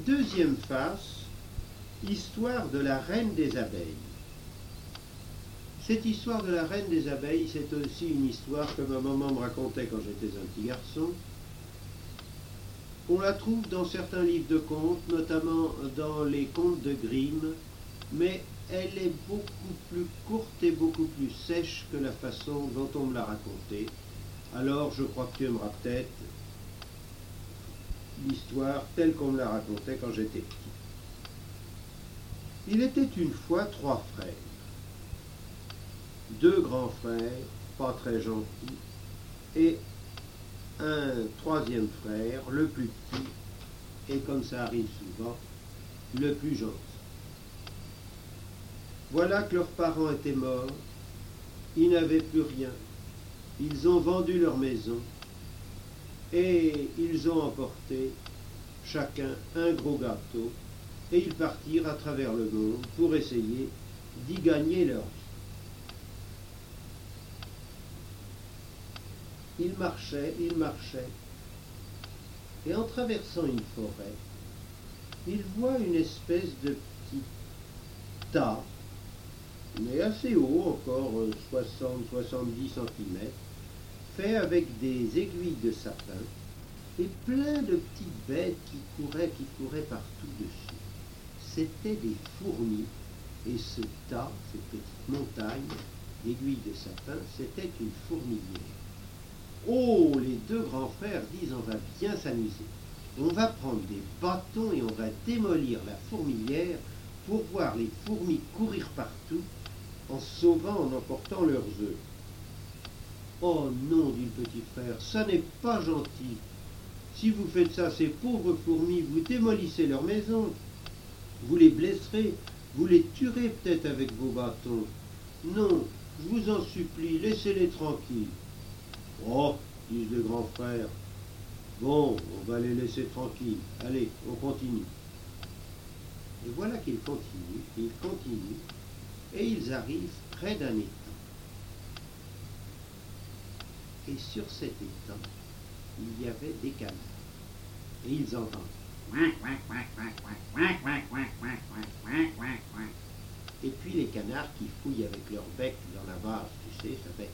deuxième face, histoire de la reine des abeilles. Cette histoire de la reine des abeilles, c'est aussi une histoire que ma maman me racontait quand j'étais un petit garçon. On la trouve dans certains livres de contes, notamment dans les contes de Grimm, mais elle est beaucoup plus courte et beaucoup plus sèche que la façon dont on me l'a racontée. Alors je crois que tu aimeras peut-être l'histoire telle qu'on me la racontait quand j'étais petit. Il était une fois 3 frères. 2 grands frères, pas très gentils, et un 3e frère, le plus petit, et comme ça arrive souvent, le plus gentil. Voilà que leurs parents étaient morts, ils n'avaient plus rien, ils ont vendu leur maison, et ils ont emporté chacun un gros gâteau, et ils partirent à travers le monde pour essayer d'y gagner leur vie. Ils marchaient, et en traversant une forêt, ils voient une espèce de petit tas, mais assez haut, encore 60-70 cm, fait avec des aiguilles de sapin, et plein de petites bêtes qui couraient partout dessus. C'étaient des fourmis, et ce tas, cette petite montagne d'aiguilles de sapin, c'était une fourmilière. Oh, les 2 grands frères disent, on va bien s'amuser. On va prendre des bâtons et on va démolir la fourmilière pour voir les fourmis courir partout en sauvant, en emportant leurs œufs. Oh non, dit le petit frère, ça n'est pas gentil. Si vous faites ça, ces pauvres fourmis, vous démolissez leur maison. Vous les blesserez, vous les tuerez peut-être avec vos bâtons. Non, je vous en supplie, laissez-les tranquilles. Oh, disent les grands frères, bon, on va les laisser tranquilles. Allez, on continue. Et voilà qu'ils continuent, et ils arrivent près d'un étang. Et sur cet étang, il y avait des canards. Et ils entendent. Et puis les canards qui fouillent avec leur bec dans la vase, tu sais, ça fait...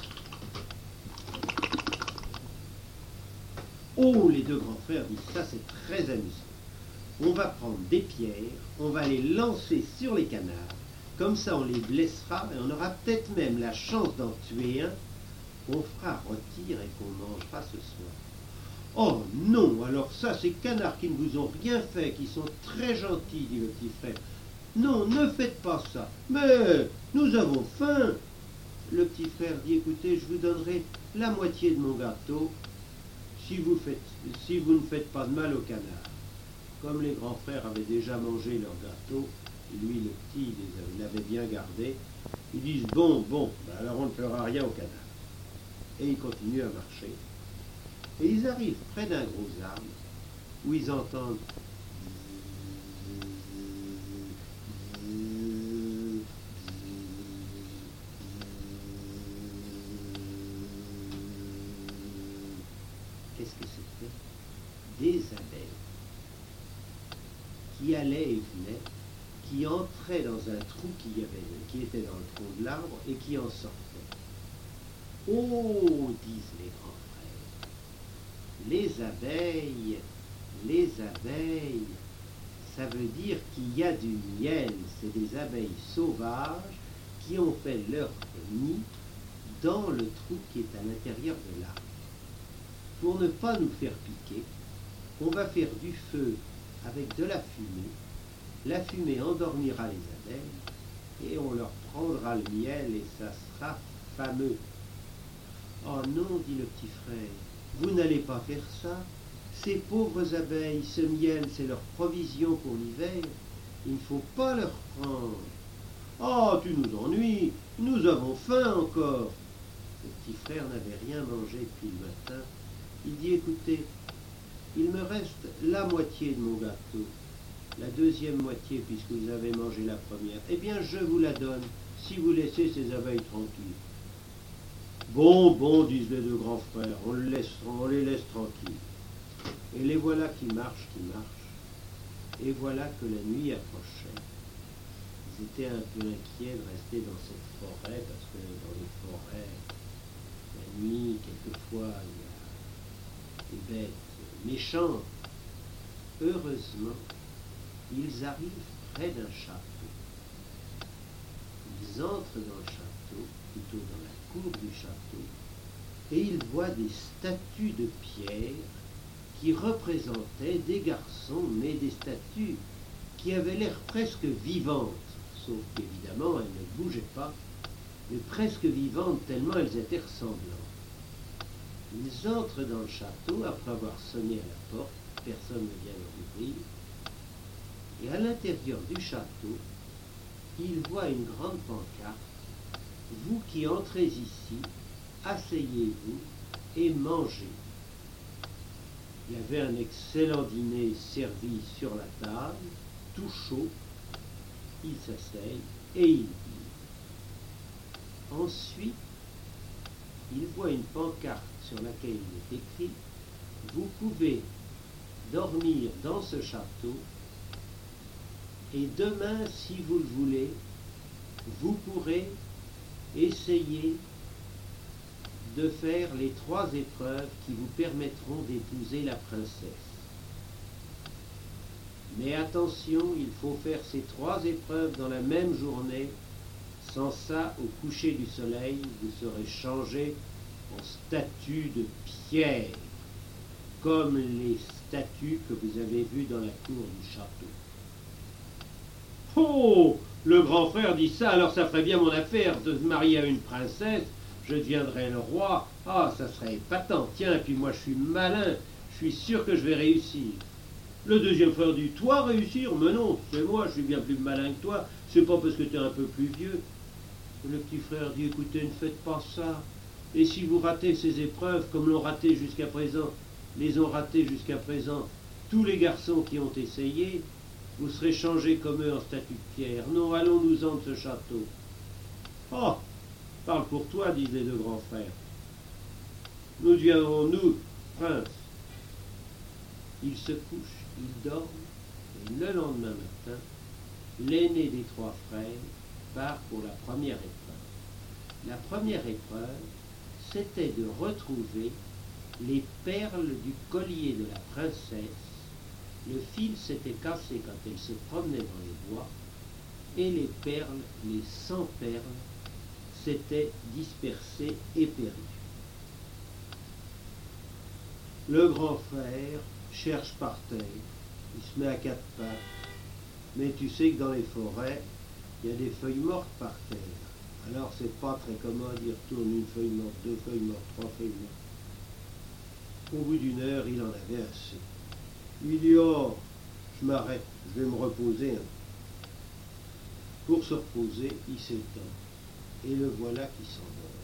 Oh, les 2 grands frères disent, ça c'est très amusant. On va prendre des pierres, on va les lancer sur les canards, comme ça on les blessera et on aura peut-être même la chance d'en tuer un qu'on fera rôtir et qu'on mangera ce soir. Oh non, alors ça, ces canards qui ne vous ont rien fait, qui sont très gentils, dit le petit frère. Non, ne faites pas ça, mais nous avons faim. Le petit frère dit, écoutez, je vous donnerai la moitié de mon gâteau si vous ne faites pas de mal aux canards. Comme les grands frères avaient déjà mangé leur gâteau, et lui, le petit, il l'avait bien gardé, ils disent, bon, ben alors on ne fera rien aux canards. Et ils continuent à marcher. Et ils arrivent près d'un gros arbre, où ils entendent qu'est-ce que c'était? Des abeilles qui allaient et venaient, qui entraient dans un trou qui était dans le tronc de l'arbre et qui en sortaient. Oh, disent les grands frères, les abeilles, ça veut dire qu'il y a du miel, c'est des abeilles sauvages qui ont fait leur nid dans le trou qui est à l'intérieur de l'arbre. Pour ne pas nous faire piquer, on va faire du feu avec de la fumée. La fumée endormira les abeilles et on leur prendra le miel et ça sera fameux. Oh non, dit le petit frère, vous n'allez pas faire ça. Ces pauvres abeilles, ce miel, c'est leur provision pour l'hiver. Il ne faut pas leur prendre. Oh, tu nous ennuies, nous avons faim encore. Le petit frère n'avait rien mangé depuis le matin. Il dit, écoutez, il me reste la moitié de mon gâteau, la deuxième moitié puisque vous avez mangé la première. Eh bien, je vous la donne si vous laissez ces abeilles tranquilles. Bon, disent les 2 grands frères, on les laisse tranquilles. Et les voilà qui marchent, Et voilà que la nuit approchait. Ils étaient un peu inquiets de rester dans cette forêt, parce que dans les forêts, la nuit, quelquefois, il y a des bêtes méchantes. Heureusement, ils arrivent près d'un château. Ils entrent dans le château, plutôt dans la cour du château, et ils voient des statues de pierre qui représentaient des garçons, mais des statues qui avaient l'air presque vivantes, sauf qu'évidemment elles ne bougeaient pas, mais presque vivantes tellement elles étaient ressemblantes. Ils entrent dans le château après avoir sonné à la porte, personne ne vient leur ouvrir, et à l'intérieur du château, ils voient une grande pancarte. Vous qui entrez ici, asseyez-vous et mangez. Il y avait un excellent dîner servi sur la table, tout chaud. Ils s'asseyent et ils dînent. Ensuite, ils voient une pancarte sur laquelle il est écrit « Vous pouvez dormir dans ce château et demain, si vous le voulez, vous pourrez essayer de faire les 3 épreuves qui vous permettront d'épouser la princesse. Mais attention, il faut faire ces 3 épreuves dans la même journée. Sans ça, au coucher du soleil, vous serez changé en statue de pierre, comme les statues que vous avez vues dans la cour du château. Oh, le grand frère dit ça, alors ça ferait bien mon affaire de se marier à une princesse, je deviendrais le roi, ah, ça serait épatant, tiens, et puis moi je suis malin, je suis sûr que je vais réussir. Le deuxième frère dit, toi réussir? Mais non, c'est moi, je suis bien plus malin que toi, c'est pas parce que tu es un peu plus vieux. Le petit frère dit, écoutez, ne faites pas ça, et si vous ratez ces épreuves, comme l'ont raté jusqu'à présent, les ont ratés jusqu'à présent, tous les garçons qui ont essayé, vous serez changés comme eux en statue de pierre. Non, allons-nous-en de ce château. Oh, parle pour toi, disent les 2 grands frères. Nous deviendrons, nous, princes. Ils se couchent, ils dorment, et le lendemain matin, l'aîné des 3 frères part pour la première épreuve. La première épreuve, c'était de retrouver les perles du collier de la princesse. Le fil s'était cassé quand elle se promenait dans les bois, et les perles, les 100 perles, s'étaient dispersées et perdues. Le grand frère cherche par terre, il se met à 4 pattes, mais tu sais que dans les forêts, il y a des feuilles mortes par terre. Alors c'est pas très commode, il retourne une feuille morte, 2 feuilles mortes, 3 feuilles mortes. Au bout d'une heure, il en avait assez. Il dit, oh, je m'arrête, je vais me reposer. Pour se reposer, il s'étend. Et le voilà qui s'endort.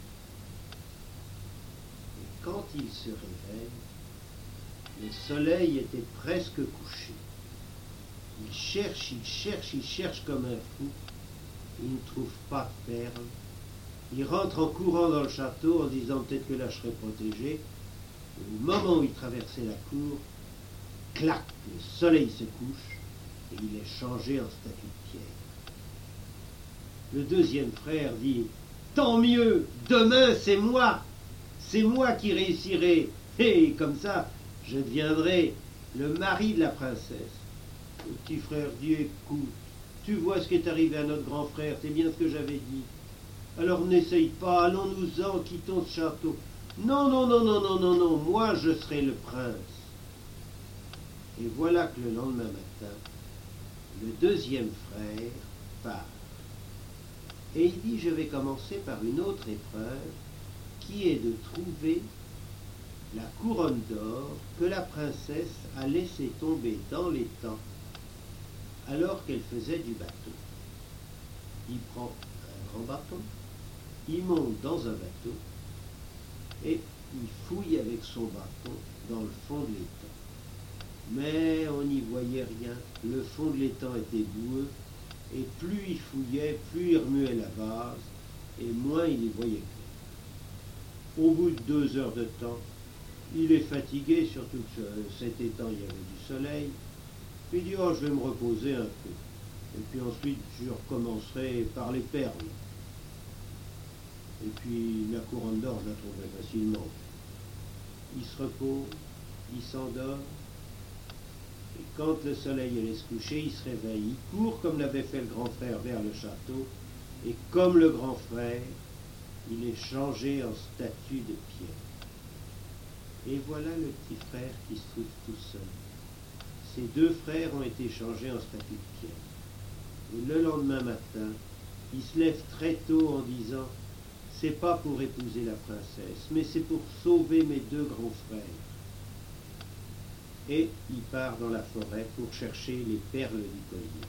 Et quand il se réveille, le soleil était presque couché. Il cherche, il cherche, il cherche comme un fou. Il ne trouve pas de perles. Il rentre en courant dans le château en disant peut-être que là je serai protégé. Au moment où il traversait la cour, clac, le soleil se couche et il est changé en statue de pierre. Le deuxième frère dit, tant mieux, demain c'est moi qui réussirai, et comme ça je deviendrai le mari de la princesse. Le petit frère dit, écoute, tu vois ce qui est arrivé à notre grand frère, c'est bien ce que j'avais dit. Alors n'essaye pas, allons-nous-en, quittons ce château. Non, non, non, non, non, non, non, moi je serai le prince. Et voilà que le lendemain matin, le deuxième frère part. Et il dit, je vais commencer par une autre épreuve, qui est de trouver la couronne d'or que la princesse a laissé tomber dans l'étang alors qu'elle faisait du bateau. Il prend un grand bâton, il monte dans un bateau et il fouille avec son bâton dans le fond de l'étang. Mais on n'y voyait rien, le fond de l'étang était boueux, et plus il fouillait, plus il remuait la base, et moins il y voyait clair. Au bout de 2 heures de temps, il est fatigué, surtout que cet étang, il y avait du soleil, Il dit, oh, je vais me reposer un peu. Et puis ensuite, je recommencerai par les perles. Et puis la couronne d'or, je la trouverai facilement. Il se repose, il s'endort. Et quand le soleil allait se coucher, il se réveille. Il court comme l'avait fait le grand frère vers le château. Et comme le grand frère, il est changé en statue de pierre. Et voilà le petit frère qui se trouve tout seul. Ces deux frères ont été changés en statue de pierre. Et le lendemain matin, il se lève très tôt en disant, c'est pas pour épouser la princesse, mais c'est pour sauver mes deux grands frères. Et il part dans la forêt pour chercher les perles du collier.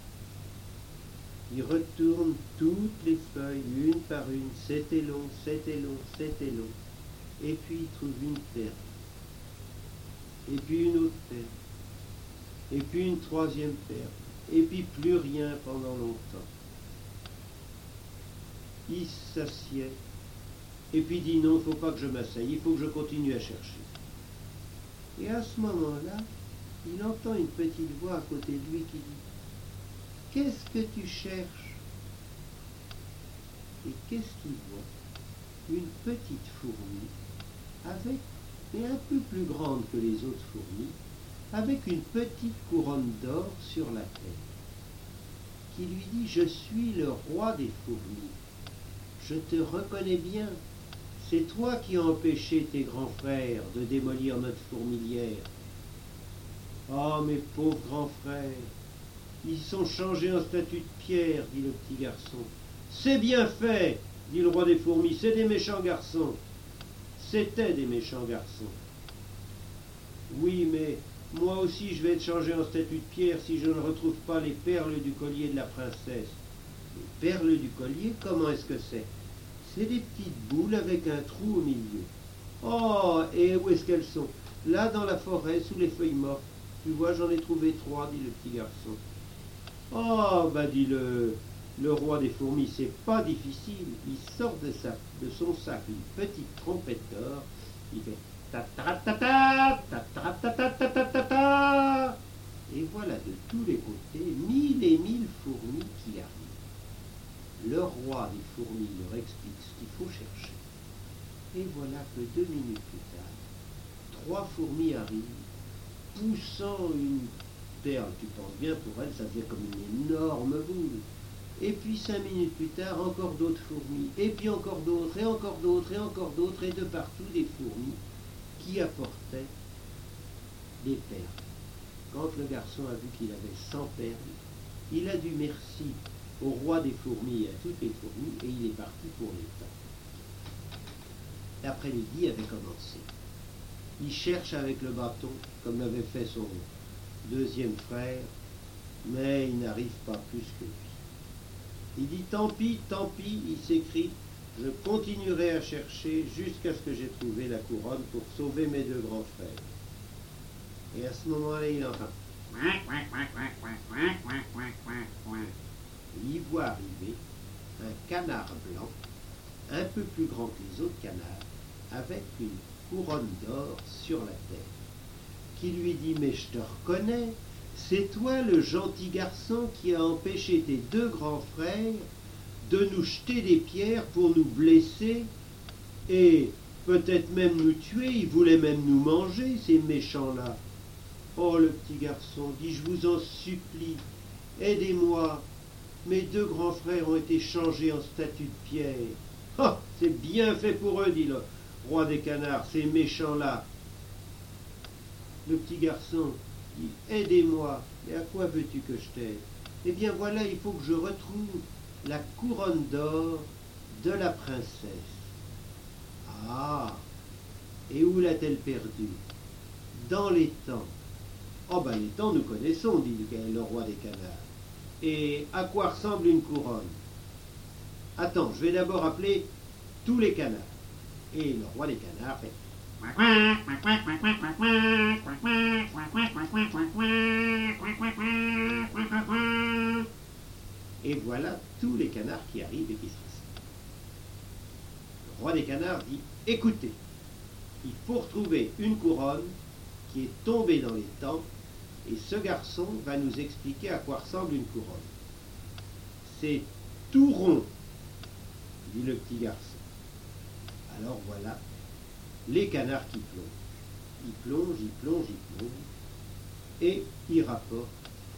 Il retourne toutes les feuilles, une par une, c'était long, c'était long, c'était long. Et puis il trouve une perle. Et puis une autre perle. Et puis une troisième perle. Et puis plus rien pendant longtemps. Il s'assied. Et puis dit non, il ne faut pas que je m'asseye, il faut que je continue à chercher. Et à ce moment-là, il entend une petite voix à côté de lui qui dit, qu'est-ce que tu cherches? Et qu'est-ce qu'il voit? Une petite fourmi, mais un peu plus grande que les autres fourmis, avec une petite couronne d'or sur la tête, qui lui dit, je suis le roi des fourmis, je te reconnais bien, c'est toi qui as empêché tes grands frères de démolir notre fourmilière. Oh, mes pauvres grands frères, ils sont changés en statue de pierre, dit le petit garçon. C'est bien fait, dit le roi des fourmis, c'est des méchants garçons. C'étaient des méchants garçons. Oui, mais moi aussi je vais être changé en statue de pierre si je ne retrouve pas les perles du collier de la princesse. Les perles du collier, comment est-ce que c'est? C'est des petites boules avec un trou au milieu. Oh, et où est-ce qu'elles sont? Là, dans la forêt, sous les feuilles mortes. Tu vois, j'en ai trouvé 3, dit le petit garçon. Oh, bah, dit le roi des fourmis, c'est pas difficile. Il sort de son sac une petite trompette d'or. Il fait ta-ta-ta-ta, ta-ta-ta-ta-ta-ta-ta. Et voilà de tous les côtés 1000 et 1000 fourmis qui arrivent. Le roi des fourmis leur explique ce qu'il faut chercher. Et voilà que 2 minutes plus tard, 3 fourmis arrivent, poussant une perle. Tu penses bien, pour elles, ça faisait comme une énorme boule. Et puis 5 minutes plus tard, encore d'autres fourmis, et puis encore d'autres, et encore d'autres, et encore d'autres, et de partout des fourmis qui apportaient des perles. Quand le garçon a vu qu'il avait 100 perles, il a dit merci au roi des fourmis et à toutes les fourmis, et il est parti pour l'étang. L'après-midi avait commencé. Il cherche avec le bâton, comme l'avait fait son deuxième frère, mais il n'arrive pas plus que lui. Il dit tant pis, il s'écrie, je continuerai à chercher jusqu'à ce que j'ai trouvé la couronne pour sauver mes deux grands frères. Et à ce moment-là, il entend. Il voit arriver un canard blanc, un peu plus grand que les autres canards, avec une couronne d'or sur la tête, qui lui dit « Mais je te reconnais, c'est toi le gentil garçon qui a empêché tes deux grands frères de nous jeter des pierres pour nous blesser et peut-être même nous tuer, ils voulaient même nous manger, ces méchants-là. Oh, le petit garçon dit « Je vous en supplie, aidez-moi. Mes deux grands frères ont été changés en statues de pierre. Oh, c'est bien fait pour eux, dit le roi des canards, ces méchants-là. » Le petit garçon dit « Aidez-moi. Et à quoi veux-tu que je t'aide? Eh bien voilà, il faut que je retrouve la couronne d'or de la princesse. » Ah, et où l'a-t-elle perdue? Dans l'étang. Oh ben l'étang nous connaissons, dit le roi des canards. Et à quoi ressemble une couronne? Attends, je vais d'abord appeler tous les canards. Et le roi des canards fait... Et voilà tous les canards qui arrivent et qui se rassemblent. Le roi des canards dit, écoutez, il faut retrouver une couronne qui est tombée dans l'étang Et ce garçon va nous expliquer à quoi ressemble une couronne. C'est tout rond, dit le petit garçon. Alors voilà les canards qui plongent. Ils plongent, ils plongent, ils plongent. Et ils rapportent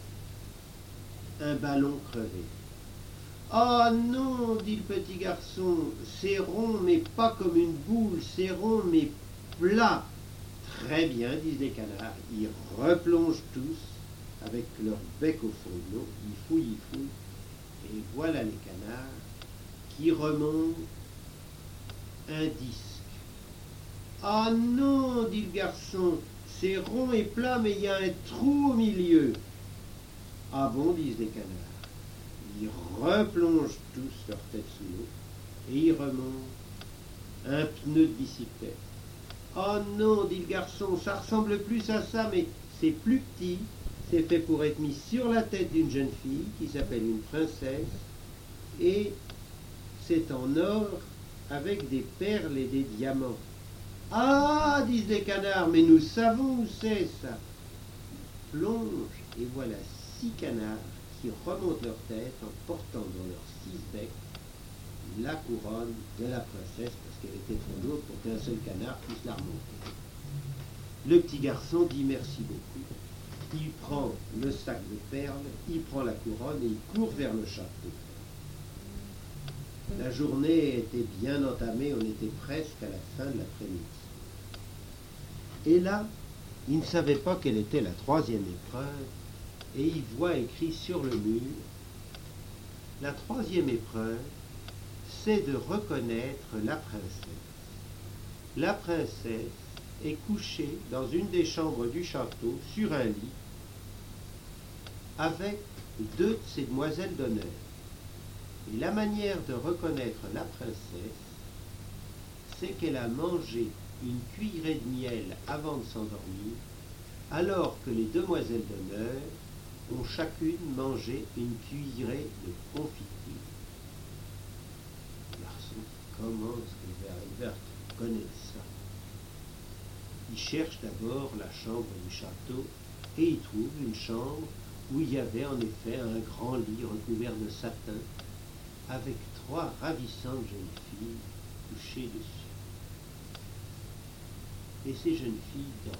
un ballon crevé. Ah non, dit le petit garçon, c'est rond mais pas comme une boule, c'est rond mais plat. Très bien, disent les canards. Ils replongent tous avec leur bec au fond de l'eau. Ils fouillent. Et voilà les canards qui remontent un disque. Ah non, dit le garçon, c'est rond et plat mais il y a un trou au milieu. Ah bon, disent les canards. Ils replongent tous leur tête sous l'eau et ils remontent un pneu de bicyclette. Oh non, dit le garçon, ça ressemble plus à ça, mais c'est plus petit. C'est fait pour être mis sur la tête d'une jeune fille qui s'appelle une princesse et c'est en or avec des perles et des diamants. Ah, disent les canards, mais nous savons où c'est ça. Ils plongent et voilà 6 canards qui remontent leur tête en portant dans leurs 6 becs la couronne de la princesse parce qu'elle était trop lourde pour qu'un seul canard puisse la remonter. Le petit garçon dit merci beaucoup. Il prend le sac de perles, il prend la couronne et il court vers le château. La journée était bien entamée, on était presque à la fin de l'après-midi. Et là, il ne savait pas quelle était la 3e épreuve et il voit écrit sur le mur, la 3e épreuve, c'est de reconnaître la princesse. La princesse est couchée dans une des chambres du château sur un lit avec 2 de ses demoiselles d'honneur. Et la manière de reconnaître la princesse, c'est qu'elle a mangé une cuillerée de miel avant de s'endormir, alors que les demoiselles d'honneur ont chacune mangé une cuillerée de confiture. Le garçon, comment est-ce que je vais arriver à reconnaître ça? Il cherche d'abord la chambre du château et il trouve une chambre où il y avait en effet un grand lit recouvert de satin avec 3 ravissantes jeunes filles couchées dessus. Et ces jeunes filles dorment.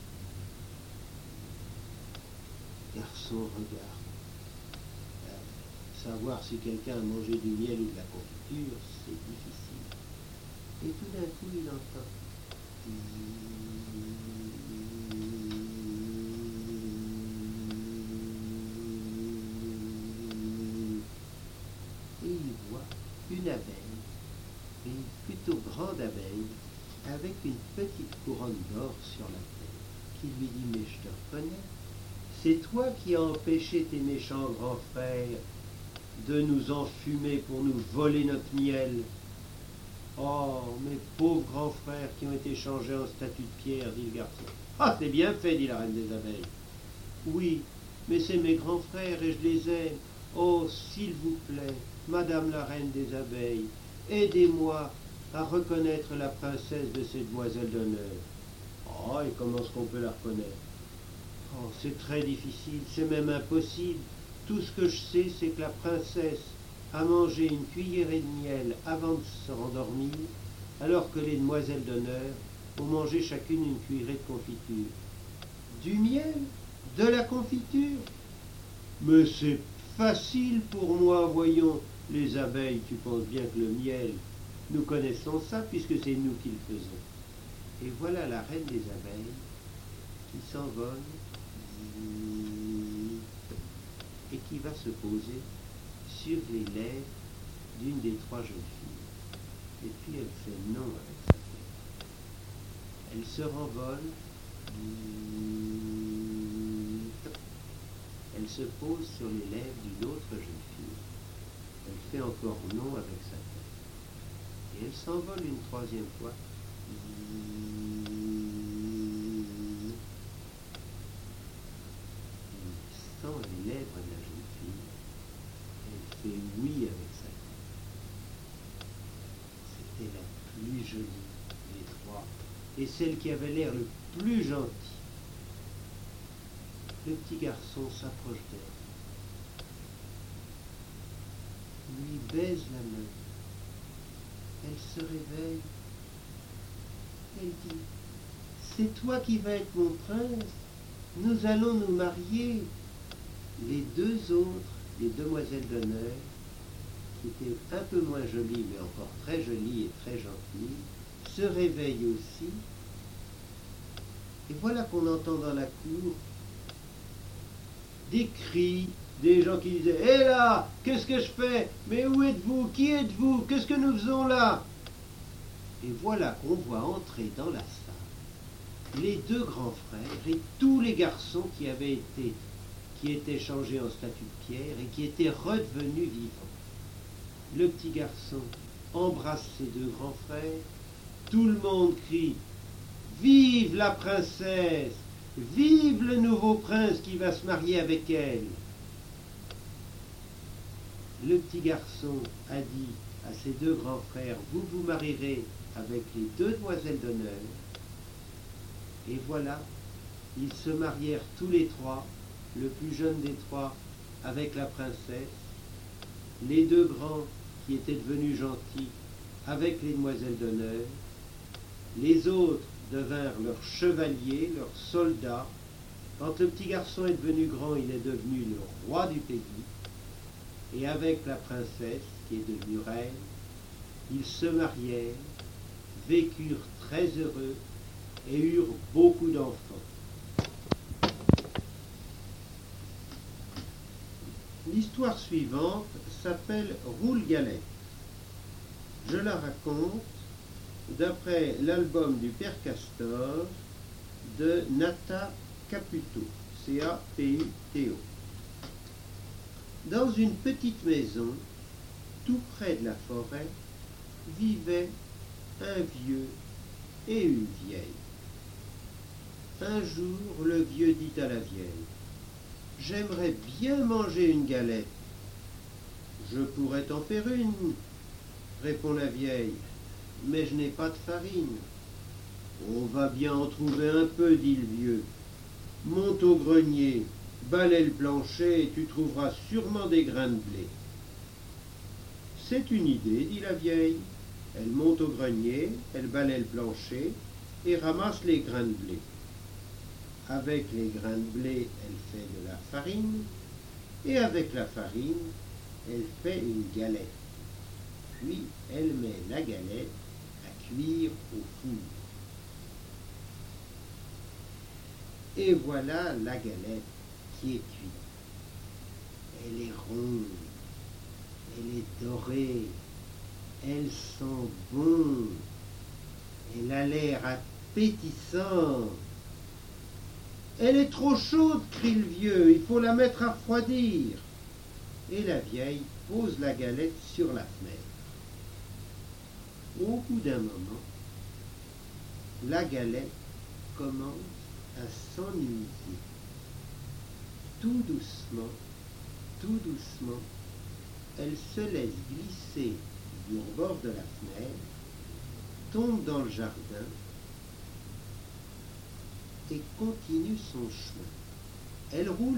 Le garçon regarde. Savoir si quelqu'un a mangé du miel ou de la confiture, c'est difficile. Et tout d'un coup, il entend. Et il voit une abeille, une plutôt grande abeille, avec une petite couronne d'or sur la tête, qui lui dit « Mais je te reconnais, c'est toi qui as empêché tes méchants grands frères de nous enfumer pour nous voler notre miel. Oh, mes pauvres grands frères qui ont été changés en statues de pierre, dit le garçon. Ah, c'est bien fait, dit la reine des abeilles. Oui, mais c'est mes grands frères et je les aime. Oh, s'il vous plaît, madame la reine des abeilles, aidez-moi à reconnaître la princesse de ces demoiselles d'honneur. Oh, et comment est-ce qu'on peut la reconnaître? Oh, c'est très difficile, c'est même impossible. Tout ce que je sais, c'est que la princesse a mangé une cuillerée de miel avant de se rendormir, alors que les demoiselles d'honneur ont mangé chacune une cuillerée de confiture. Du miel? De la confiture? Mais c'est facile pour moi, voyons. Les abeilles, tu penses bien que le miel, nous connaissons ça puisque c'est nous qui le faisons. Et voilà la reine des abeilles qui s'envole et qui va se poser sur les lèvres d'une des 3 jeunes filles. Et puis elle fait non avec sa tête. Elle se renvole. Elle se pose sur les lèvres d'une autre jeune fille. Elle fait encore non avec sa tête. Et elle s'envole une 3e fois. Elle sent les lèvres de la jeune fille. Elle fait oui avec sa tête. C'était la plus jolie des 3 et celle qui avait l'air le plus gentille. Le petit garçon s'approche d'elle, lui baise la main. Elle se réveille. Elle dit, c'est toi qui vas être mon prince. Nous allons nous marier. Les deux autres, les demoiselles d'honneur, qui étaient un peu moins jolies, mais encore très jolies et très gentilles, se réveillent aussi. Et voilà qu'on entend dans la cour des cris, des gens qui disaient « Hé là, qu'est-ce que je fais? Mais où êtes-vous? Qui êtes-vous? Qu'est-ce que nous faisons là ?» Et voilà qu'on voit entrer dans la salle les deux grands frères et tous les garçons qui étaient changés en statues de pierre et qui étaient redevenus vivants. Le petit garçon embrasse ses deux grands frères, tout le monde crie « Vive la princesse! Vive le nouveau prince qui va se marier avec elle !» Le petit garçon a dit à ses deux grands frères « Vous vous marierez avec les deux demoiselles d'honneur. » Et voilà, ils se marièrent tous les trois, le plus jeune des trois avec la princesse, les deux grands qui étaient devenus gentils avec les demoiselles d'honneur, les autres devinrent leurs chevaliers, leurs soldats. Quand le petit garçon est devenu grand, il est devenu le roi du pays, et avec la princesse qui est devenue reine, ils se marièrent, vécurent très heureux et eurent beaucoup d'enfants. L'histoire suivante s'appelle Roule-Galette. Je la raconte d'après l'album du Père Castor de Nata Caputo, C-A-P-U-T-O. Dans une petite maison, tout près de la forêt, vivait un vieux et une vieille. Un jour, le vieux dit à la vieille, « J'aimerais bien manger une galette. »« Je pourrais t'en faire une, répond la vieille, mais je n'ai pas de farine. »« On va bien en trouver un peu, dit le vieux. Monte au grenier, balaie le plancher et tu trouveras sûrement des grains de blé. »« C'est une idée, dit la vieille. Elle monte au grenier, elle balaie le plancher et ramasse les grains de blé. Avec les grains de blé, elle fait de la farine, et avec la farine, elle fait une galette. Puis elle met la galette à cuire au four. Et voilà la galette qui est cuite. Elle est ronde, elle est dorée, elle sent bon, elle a l'air appétissante. Elle est trop chaude, crie le vieux, il faut la mettre à refroidir. Et la vieille pose la galette sur la fenêtre. Au bout d'un moment, la galette commence à s'ennuyer. Tout doucement, elle se laisse glisser du bord de la fenêtre, tombe dans le jardin et continue son chemin. Elle roule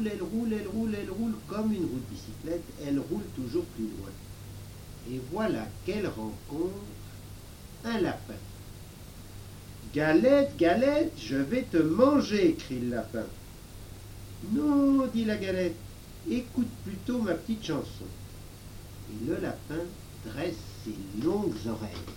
comme une roue de bicyclette, elle roule toujours plus loin. Et voilà qu'elle rencontre un lapin. « Galette, galette, je vais te manger !» crie le lapin. « Non, dit la galette, écoute plutôt ma petite chanson. » Et le lapin dresse ses longues oreilles.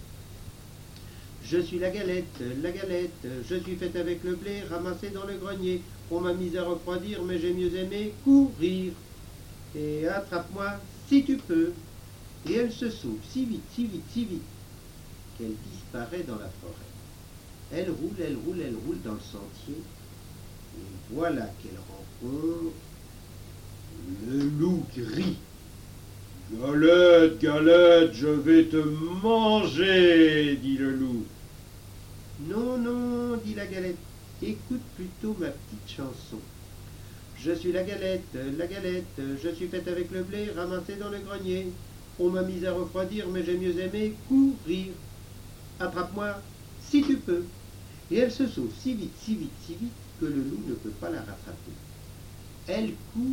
Je suis la galette, je suis faite avec le blé ramassé dans le grenier. On m'a mise à refroidir, mais j'ai mieux aimé courir. Et attrape-moi si tu peux. Et elle se sauve si vite, qu'elle disparaît dans la forêt. Elle roule dans le sentier. Et voilà qu'elle rencontre le loup gris. « Galette, galette, je vais te manger, dit le loup. »« Non, non, dit la galette, écoute plutôt ma petite chanson. Je suis la galette, je suis faite avec le blé ramassé dans le grenier. On m'a mise à refroidir, mais j'ai mieux aimé courir. Attrape-moi si tu peux. » Et elle se sauve si vite, que le loup ne peut pas la rattraper. Elle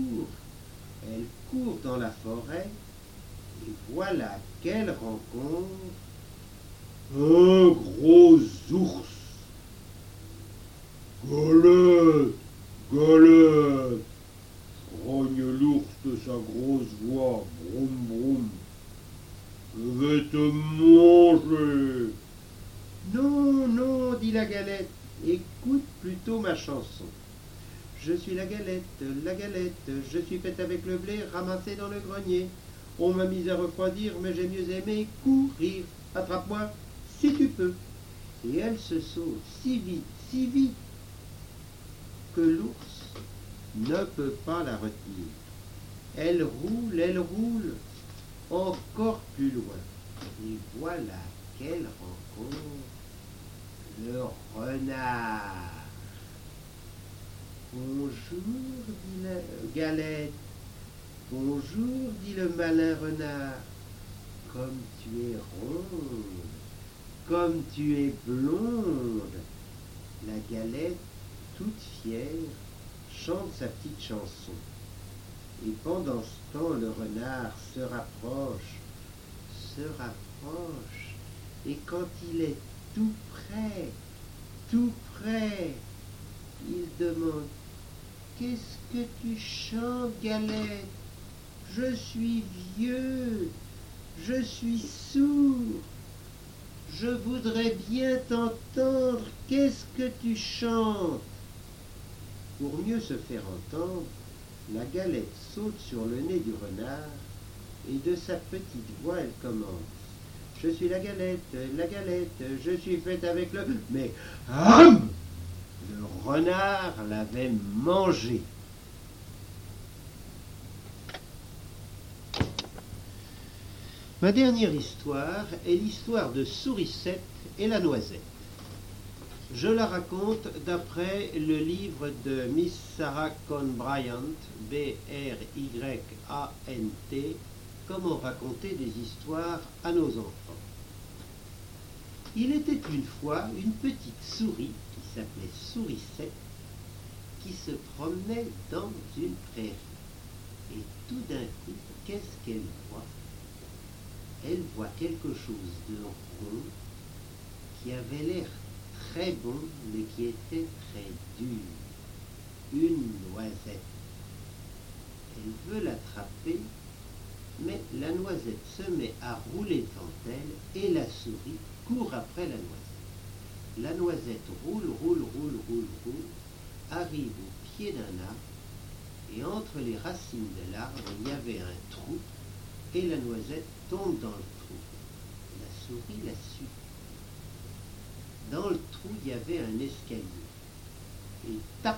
court dans la forêt, et voilà qu'elle rencontre un gros ours. Galette, Galette, grogne l'ours de sa grosse voix, broum broum. Je vais te manger. Non, non, dit la Galette, écoute plutôt ma chanson. Je suis la galette, je suis faite avec le blé ramassé dans le grenier. On m'a mise à refroidir, mais j'ai mieux aimé courir. Attrape-moi si tu peux. Et elle se sauve si vite, que l'ours ne peut pas la retenir. Elle roule, encore plus loin. Et voilà qu'elle rencontre le renard. Bonjour, dit la Galette. Bonjour, dit le malin renard. Comme tu es ronde, comme tu es blonde. La Galette, toute fière, chante sa petite chanson. Et pendant ce temps, le renard se rapproche. Et quand il est tout près, il demande: qu'est-ce que tu chantes, Galette? Je suis vieux, je suis sourd, je voudrais bien t'entendre, qu'est-ce que tu chantes? Pour mieux se faire entendre, la Galette saute sur le nez du renard, et de sa petite voix elle commence: je suis la Galette, je suis faite avec le... Mais, hum, le renard l'avait mangé. Ma dernière histoire est l'histoire de Sourisette et la noisette. Je la raconte d'après le livre de Miss Sarah Cohn Bryant, B-R-Y-A-N-T, Comment raconter des histoires à nos enfants. Il était une fois une petite souris qui s'appelait Sourisette qui se promenait dans une prairie. Et tout d'un coup, qu'est-ce qu'elle voit? Elle voit quelque chose de rond qui avait l'air très bon mais qui était très dur. Une noisette. Elle veut l'attraper, mais la noisette se met à rouler devant elle et la souris court après la noisette. La noisette roule, arrive au pied d'un arbre, et entre les racines de l'arbre, il y avait un trou, et la noisette tombe dans le trou. La souris la suit. Dans le trou, il y avait un escalier. Et tap,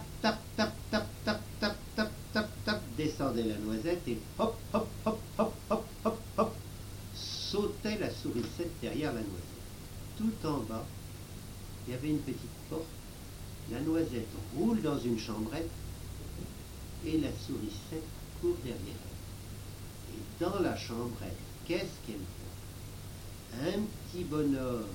descendait la noisette, et hop, sautait la sourisette derrière la noisette. Tout en bas, il y avait une petite porte. La noisette roule dans une chambrette, et la sourisette court derrière elle. Et dans la chambrette, qu'est-ce qu'elle voit? Un petit bonhomme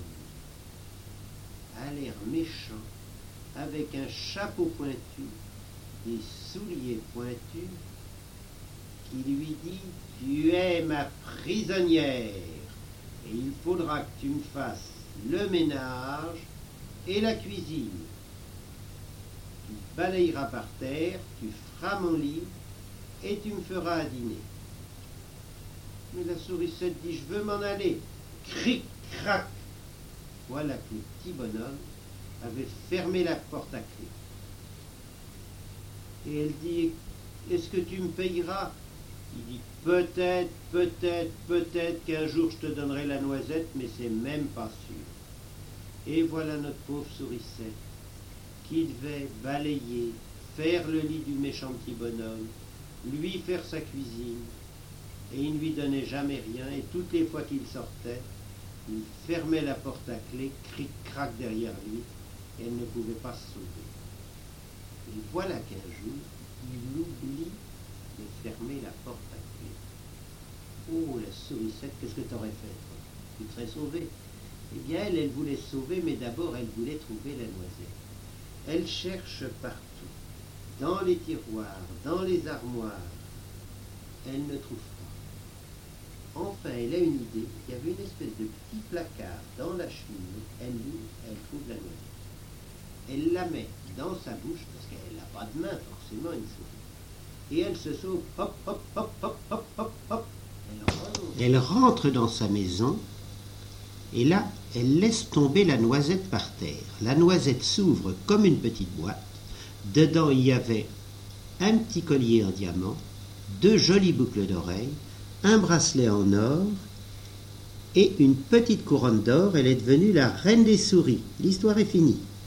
à l'air méchant, avec un chapeau pointu, des souliers pointus, qui lui dit: tu es ma prisonnière, et il faudra que tu me fasses le ménage et la cuisine. Tu balayeras par terre, tu feras mon lit, et tu me feras à dîner. Mais la sourisette dit: je veux m'en aller. Cric, crac. Voilà que le petit bonhomme avait fermé la porte à clé. Et elle dit: est-ce que tu me payeras? Il dit: peut-être qu'un jour je te donnerai la noisette, mais c'est même pas sûr. Et voilà notre pauvre sourisette, qui devait balayer, faire le lit du méchant petit bonhomme, lui faire sa cuisine, et il ne lui donnait jamais rien, et toutes les fois qu'il sortait, il fermait la porte à clé, cric-crac derrière lui, et elle ne pouvait pas se sauver. Et voilà qu'un jour, il oublie de fermer la porte à clé. Oh, la sourisette, qu'est-ce que tu aurais fait, toi? Tu te serais sauvé. Eh bien, elle voulait se sauver, mais d'abord, elle voulait trouver la noisette. Elle cherche partout, dans les tiroirs, dans les armoires. Elle ne trouve pas. Enfin, elle a une idée. Il y avait une espèce de petit placard dans la cheminée. Elle l'ouvre, elle trouve la noisette. Elle la met dans sa bouche, parce qu'elle n'a pas de main, forcément, une souris. Et elle se sauve, hop, hop, hop, hop, hop, hop, hop. Elle rentre dans sa maison, et là, elle laisse tomber la noisette par terre. La noisette s'ouvre comme une petite boîte. Dedans, il y avait un petit collier en diamant, 2 jolies boucles d'oreilles, un bracelet en or et une petite couronne d'or. Elle est devenue la reine des souris. L'histoire est finie.